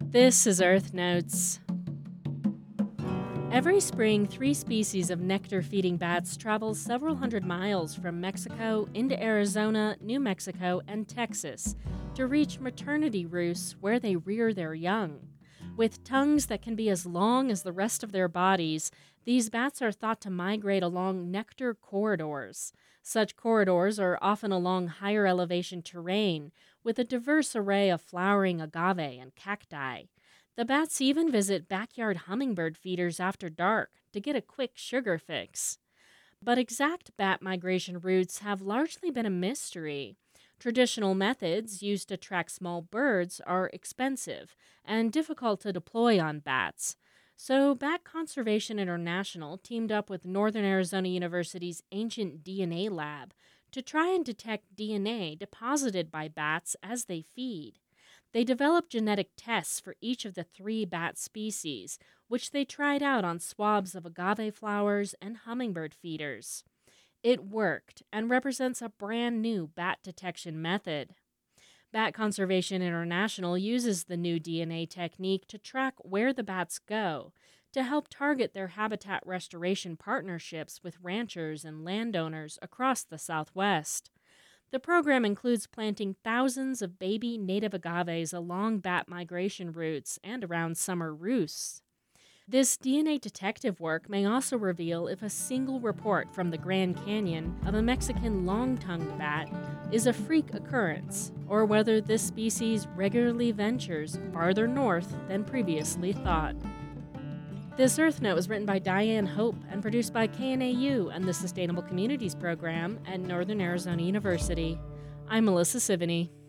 This is Earth Notes. Every spring, 3 species of nectar-feeding bats travel several hundred miles from Mexico into Arizona, New Mexico, and Texas to reach maternity roosts where they rear their young. With tongues that can be as long as the rest of their bodies, these bats are thought to migrate along nectar corridors. Such corridors are often along higher elevation terrain with a diverse array of flowering agave and cacti. The bats even visit backyard hummingbird feeders after dark to get a quick sugar fix. But exact bat migration routes have largely been a mystery. Traditional methods used to track small birds are expensive and difficult to deploy on bats. So, Bat Conservation International teamed up with Northern Arizona University's Ancient DNA Lab to try and detect DNA deposited by bats as they feed. They developed genetic tests for each of the 3 bat species, which they tried out on swabs of agave flowers and hummingbird feeders. It worked and represents a brand new bat detection method. Bat Conservation International uses the new DNA technique to track where the bats go to help target their habitat restoration partnerships with ranchers and landowners across the Southwest. The program includes planting thousands of baby native agaves along bat migration routes and around summer roosts. This DNA detective work may also reveal if a single report from the Grand Canyon of a Mexican long-tongued bat is a freak occurrence, or whether this species regularly ventures farther north than previously thought. This Earth Note was written by Diane Hope and produced by KNAU and the Sustainable Communities Program at Northern Arizona University. I'm Melissa Sivany.